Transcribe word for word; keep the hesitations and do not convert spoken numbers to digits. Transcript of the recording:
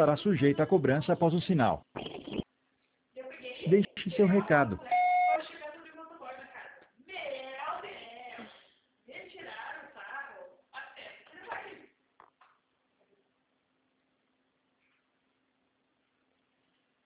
estará sujeita a cobrança após o sinal. Deixe seu recado.